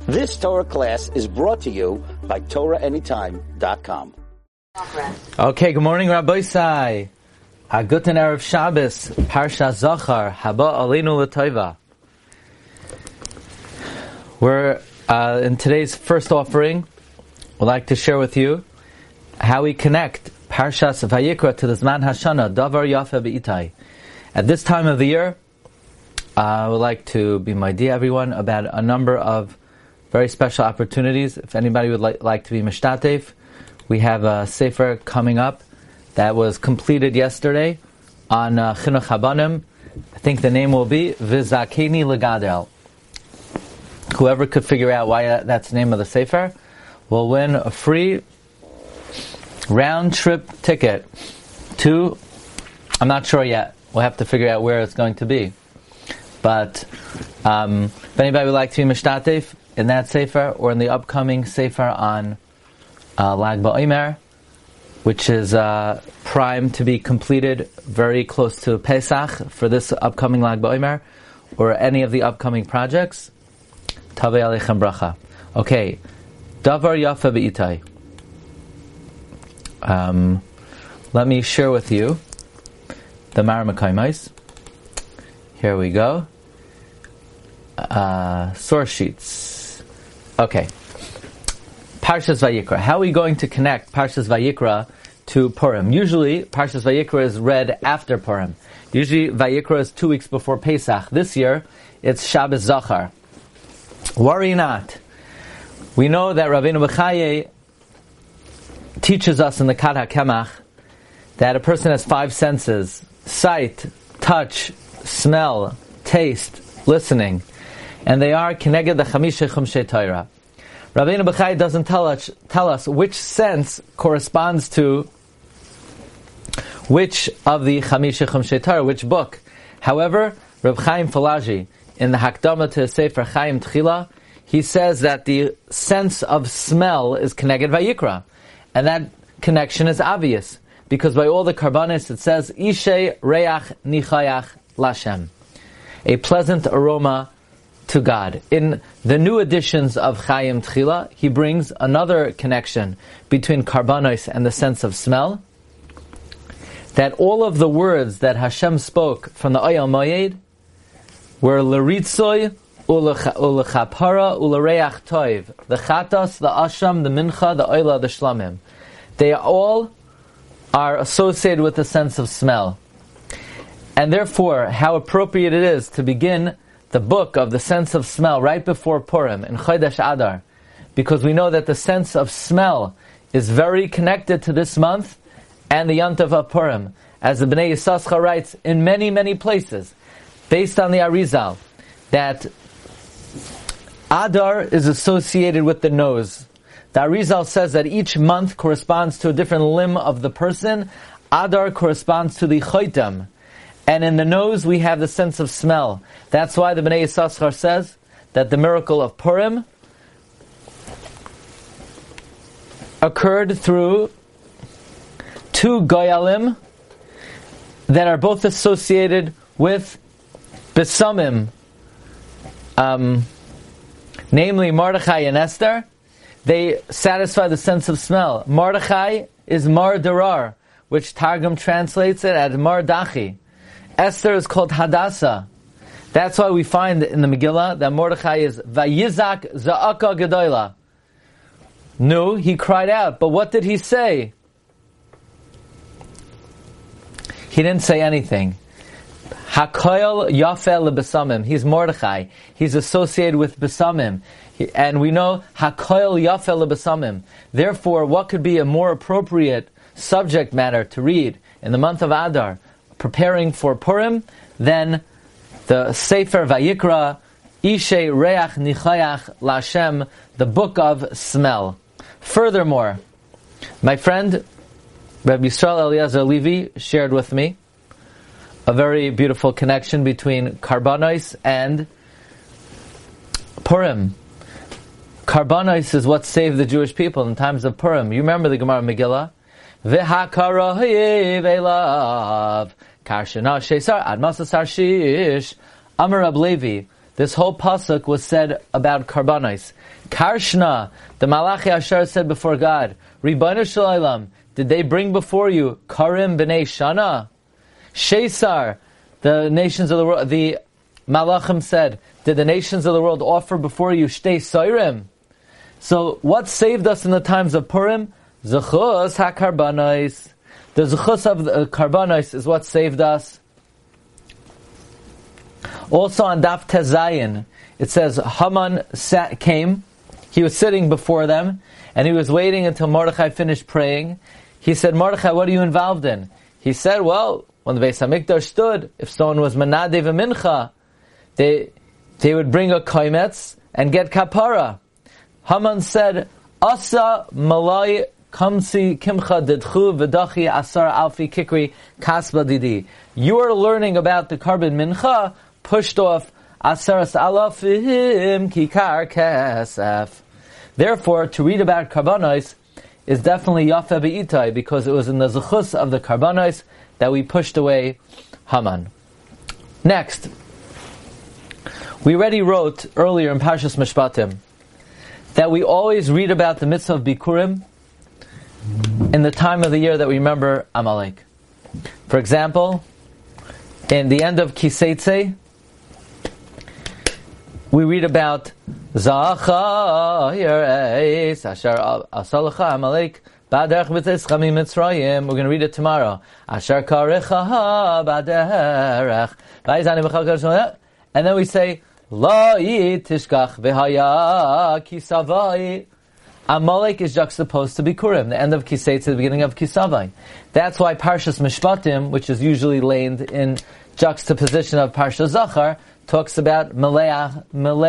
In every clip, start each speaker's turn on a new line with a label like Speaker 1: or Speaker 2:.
Speaker 1: This Torah class is brought to you by TorahAnytime.com.
Speaker 2: Okay, good morning, Rabbi Sai. Guten Erev Shabbos, Parsha Zachar, Haba Aleinu L'Tova. We're in today's first offering. We'd like to share with you how we connect Parshas Vayikra to the Zman Hashana, Davar Yafa B'itai. At this time of the year, I would like to be maidia everyone about a number of very special opportunities. If anybody would like to be mishtatef, we have a sefer coming up that was completed yesterday on Chinuch Habanim. I think the name will be V'Zakeni L'Gadel. Whoever could figure out why that's the name of the sefer will win a free round-trip ticket to, I'm not sure yet, we'll have to figure out where it's going to be. But if anybody would like to be mishtatef in that sefer or in the upcoming sefer on Lag BaOmer, which is primed to be completed very close to Pesach for this upcoming Lag BaOmer, or any of the upcoming projects, Tavei Aleichem Bracha. Okay, Davar Yafa B'itai. Let me share with you the Maramakai. Here we go. Source sheets. Okay. Parshas Vayikra. How are we going to connect Parshas Vayikra to Purim? Usually, Parshas Vayikra is read after Purim. Usually, Vayikra is 2 weeks before Pesach. This year, it's Shabbos Zachar. Worry not. We know that Rabbeinu Bechaye teaches us in the Kad HaKemach that a person has 5 senses: sight, touch, smell, taste, listening. And they are Keneged the Chamisha Chumshei Torah. Rabbeinu Bechaye doesn't tell us which sense corresponds to which of the Chamisha Chumshei Torah, which book. However, Reb Chaim Falaji, in the Hakdama to Sefer Chaim Tchila, he says that the sense of smell is Keneged Vayikra. And that connection is obvious, because by all the Karbanis it says, Ishe Reach Nichayach Lashem, a pleasant aroma to God. In the new editions of Chaim Tchila, he brings another connection between Karbanos and the sense of smell, that all of the words that Hashem spoke from the Oyel Moed were L'ritzoy, U'lechapara, U'lereach Toiv, the Chatas, the Asham, the Mincha, the Oyla, the Shlamim. They all are associated with the sense of smell. And therefore, how appropriate it is to begin the book of the sense of smell right before Purim in Chodesh Adar, because we know that the sense of smell is very connected to this month and the Yontav of Purim, as the Bnei Yissaschar writes in many, many places, based on the Arizal, that Adar is associated with the nose. The Arizal says that each month corresponds to a different limb of the person. Adar corresponds to the Choitam. And in the nose we have the sense of smell. That's why the Bnei Yissaschar says that the miracle of Purim occurred through 2 Goyalim that are both associated with Besamim, namely Mordechai and Esther. They satisfy the sense of smell. Mordechai is Mar Darar, which Targum translates it as Mar Dachi. Esther is called Hadassah. That's why we find in the Megillah that Mordechai is Vayizak Za'aka Gedoyla. No, he cried out. But what did he say? He didn't say anything. Hakoyel Yafel Besamim. He's Mordechai. He's associated with Besamim. And we know Hakoyel Yafel Besamim. Therefore, what could be a more appropriate subject matter to read in the month of Adar, preparing for Purim, than the Sefer Vayikra, Ishe Reach Nichayach Lashem, the book of smell. Furthermore, my friend Rabbi Yisrael Eliezer Levi shared with me a very beautiful connection between Karbanos and Purim. Karbanos is what saved the Jewish people in times of Purim. You remember the Gemara Megillah? V'hakarahiv elav karshana sheisar ad masasar shish Amar Rab Levi. this whole pasuk was said about karbanos. Karshna, the Malachi Asher said before God, Ribono Shel Olam, did they bring before you Karim b'nei Shana? Shesar, the nations of the world, the Malachim said, did the nations of the world offer before you Shtei Soirim? So what saved us in the times of Purim? Zechus ha-karbanos. The zechus of the karbanos is what saved us. Also on Daf Tezayin, it says Haman came. He was sitting before them, and he was waiting until Mordechai finished praying. He said, Mordechai, what are you involved in? He said, well, when the Beis HaMikdash stood, if someone was Menadev a Mincha, they would bring a koimetz and get kapara. Haman said, Asa malai kamsi kimcha didchu v'dachi asar alfi kikri kasba didi. You are learning about the carbon mincha, pushed off asaras alafim kikar kesef. Therefore, to read about karbanos is definitely yafe be'itai, because it was in the zechus of the karbanos that we pushed away Haman. Next, we already wrote earlier in Parshas Mishpatim that we always read about the mitzvah of Bikurim in the time of the year that we remember Amalek. For example, in the end of Kiseitze, we read about Zacha Yereis Asher Asalacha Amalek Baderech B'Tzeischam Mitzrayim. We're going to read it tomorrow. Asher Karecha Baderech. And then we say La Tishkach V'Haya Kisavai. Amalek is juxtaposed to Bikurim, the end of Kisei to the beginning of Kisavai. That's why Parshas Mishpatim, which is usually laid in juxtaposition of Parshas Zachar, talks about Meleascha,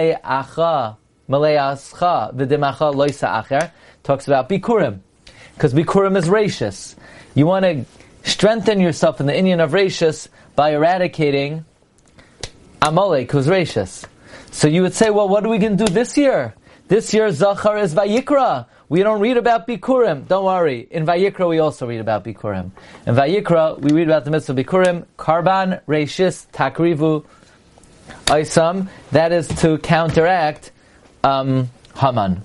Speaker 2: V'Dimacha Loisa Acher, talks about Bikurim. Because Bikurim is Rashis. You want to strengthen yourself in the inyan of Rashis by eradicating Amalek, who's Rashis. So you would say, well, what are we going to do this year? This year, Zachar is Vayikra. We don't read about Bikurim. Don't worry. In Vayikra, we also read about Bikurim. In Vayikra, we read about the mitzvah of Bikurim, Karban, Rashis, Takrivu, Aisam. That is to counteract Haman.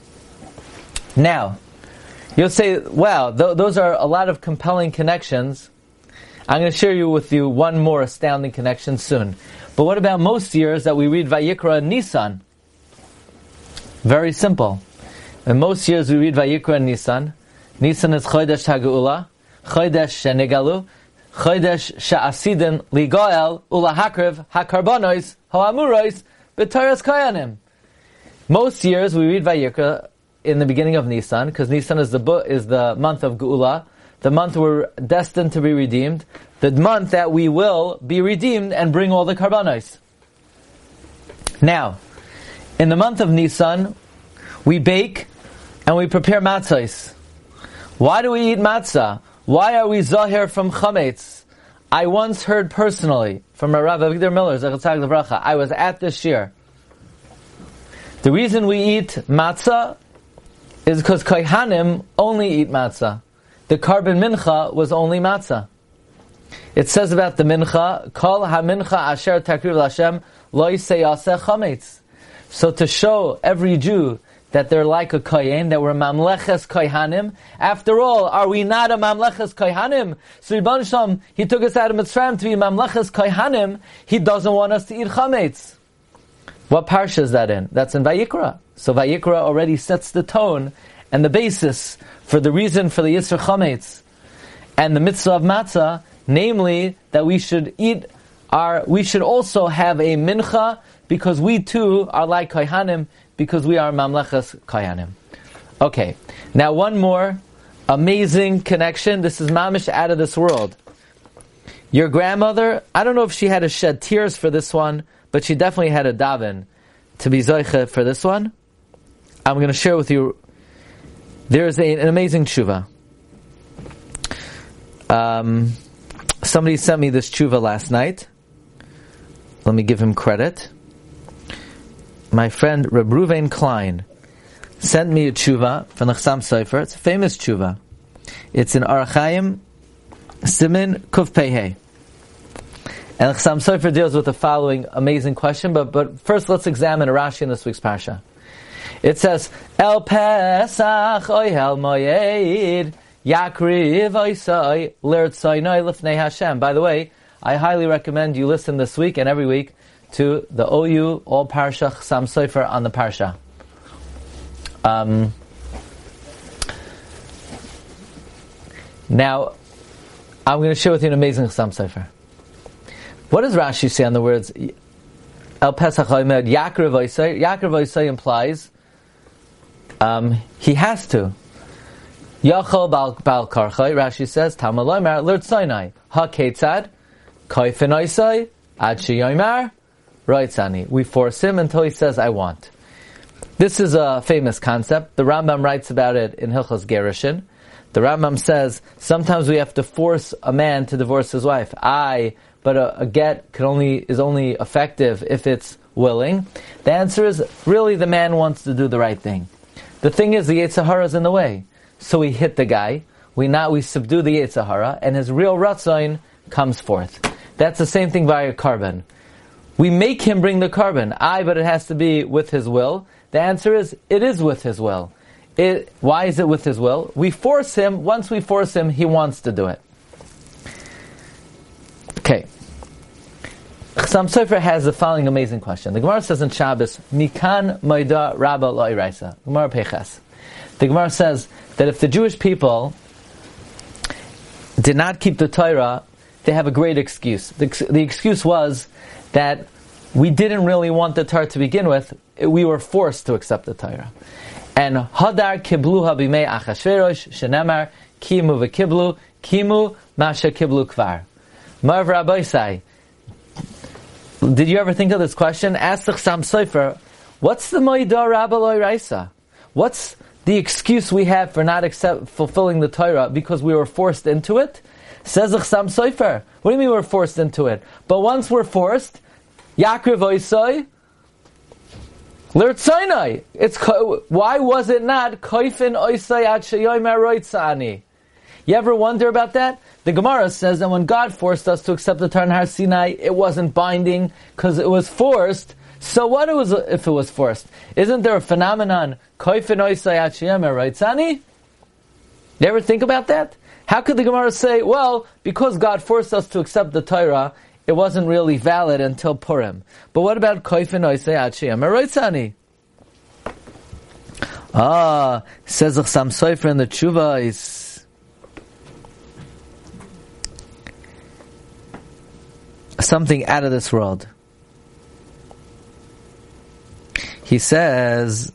Speaker 2: Now, you'll say, wow, those are a lot of compelling connections. I'm going to share with you one more astounding connection soon. But what about most years that we read Vayikra in Nisan? Very simple. In most years we read Vayikra in Nisan. Nisan is Chodesh HaGeula, Chodesh Shenegalu, Chodesh She'asidin Ligoel, Ulahakriv HaKarbanos, Ha'amuros, B'Taras Kayanim. Most years we read Vayikra in the beginning of Nisan, because Nisan is the month of Geula, the month we're destined to be redeemed, the month that we will be redeemed and bring all the Karbanos. Now, in the month of Nisan, we bake and we prepare matzahs. Why do we eat matzah? Why are we zahir from chametz? I once heard personally from Rav Avigdor Miller, Zechat L'Bracha, I was at this shir. The reason we eat matzah is because Kohanim only eat matzah. The carbon mincha was only matzah. It says about the mincha, Kol ha-mincha asher takriv l'Hashem lo yiseyaseh chametz. So to show every Jew that they're like a kohen, that we're mamleches kohanim. After all, are we not a mamleches kohanim? So Rebbeinu Shalom, He took us out of Mitzrayim to be mamleches kohanim. He doesn't want us to eat chametz. What parsha is that in? That's in Vayikra. So Vayikra already sets the tone and the basis for the reason for the Yisr chametz and the mitzvah of matzah, namely that we should also have a mincha, because we too are like kohanim, because we are mamleches kohanim. Okay, now one more amazing connection. This is mamish out of this world. Your grandmother, I don't know if she had to shed tears for this one, but she definitely had a daven to be zoiche for this one. I'm going to share with you. There's an amazing tshuva. Somebody sent me this tshuva last night. Let me give him credit. My friend Reb Ruvain Klein sent me a tshuva from the Chassam Sofer. It's a famous tshuva. It's in Arach Chaim Simin Kuf Pei Hey. And Chassam Sofer deals with the following amazing question, but first let's examine a Rashi in this week's Parsha. It says, El Pesach Oyhel Moyed Yakriv Oisai Lertzainai Lifnei Hashem. By the way, I highly recommend you listen this week and every week to the OU All Parsha Chassam Sofer on the Parsha. Now, I'm going to share with you an amazing Chassam Sofer. What does Rashi say on the words El Pesach Oymed Yakriv Oisai? Yakriv Oisai implies he has to. Yachol Bal Karchai, Rashi says, Tamaloi Mar Lertzainai Ha Ketzad Koifin Oisai Ad Sheyoymar Roitzani. We force him until he says, I want. This is a famous concept. The Rambam writes about it in Hilchos Gerushin. The Rambam says, sometimes we have to force a man to divorce his wife. But a get is only effective if it's willing. The answer is, really the man wants to do the right thing. The thing is, the Yetzer Hara is in the way. So we hit the guy, we subdue the Yetzer Hara, and his real Ratzain comes forth. That's the same thing by a carbon. We make him bring the carbon. But it has to be with his will. The answer is, it is with his will. Why is it with his will? We force him, once we force him, he wants to do it. Okay. Chassam Sofer has the following amazing question. The Gemara says in Shabbos, Mikan Maida Rabba Lo'iraisa. Gemara Peches. The Gemara says that if the Jewish people did not keep the Torah, they have a great excuse. The excuse was that we didn't really want the Torah to begin with, we were forced to accept the Torah. And Hadar Kibluha Bimei Achashverosh Shenemar Kimu V'Kiblu Kimu Masha Kiblu Kvar. Marv Rabbeisai, did you ever think of this question? Ask the Chassam Sofer, what's the Moedah Rabba Lo'iraisa? What's the excuse we have for not fulfilling the Torah because we were forced into it? Says the Chassam Sofer, what do you mean we were forced into it? But once we're forced, Yakriv Oisai, Lertzainai. Why was it not Koifin Oisai Ad Sheyomer Roitzani? You ever wonder about that? The Gemara says that when God forced us to accept the Torah in Har Sinai, it wasn't binding because it was forced. So what if it was forced? Isn't there a phenomenon, Koifin Oisai Ad Sheyomer Roitzani? You ever think about that? How could the Gemara say, well, because God forced us to accept the Torah, it wasn't really valid until Purim. But what about Koifin Oisei Ad Sheyomer Roitzani? Says the Chassam Sofer in the Tshuva is something out of this world. He says,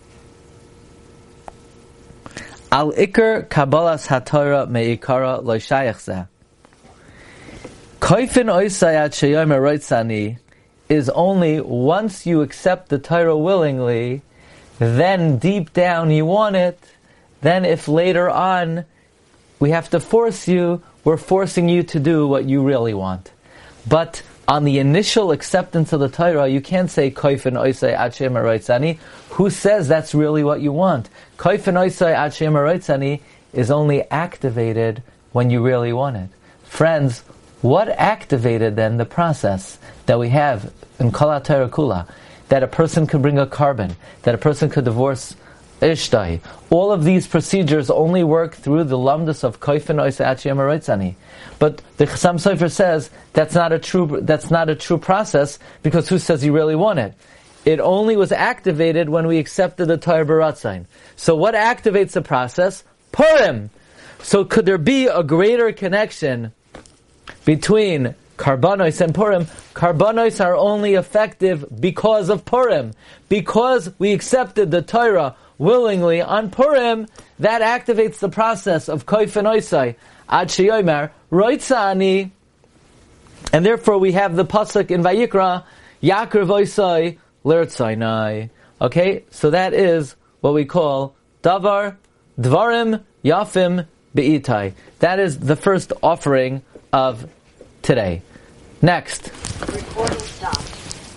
Speaker 2: Al Iker Kabbalas HaTorah Me'ikara Lo Shayach Zeh. Koifin Oisai Ad Sheyomer Roitzani is only once you accept the Torah willingly, then deep down you want it, then if later on we have to force you, we're forcing you to do what you really want. But on the initial acceptance of the Torah, you can't say Koifin Oisai Ad Sheyomer Roitzani. Who says that's really what you want? Koifin Oisai Ad Sheyomer Roitzani is only activated when you really want it. Friends, what activated then the process that we have in Kol HaTorah Kula? That a person could bring a carbon, that a person could divorce Ishtai. All of these procedures only work through the lumdus of Koifin Oisai Ad Sheyomer Roitzani. But the Chassam Sofer says that's not a true process, because who says you really want it? It only was activated when we accepted the Torah B'Ratzain. So what activates the process? Purim! So could there be a greater connection between Karbanos and Purim? Karbanos are only effective because of Purim. Because we accepted the Torah willingly on Purim, that activates the process of Koifin Oisai Ad Sheyomer Roitzani. And therefore we have the pasuk in Vayikra, Yakriv Oisai Lertzainai. Okay, so that is what we call Dvarim Yafim Be'itai. That is the first offering of today. Next.
Speaker 3: Recording stopped.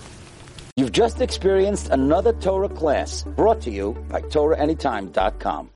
Speaker 1: You've just experienced another Torah class brought to you by TorahAnytime.com.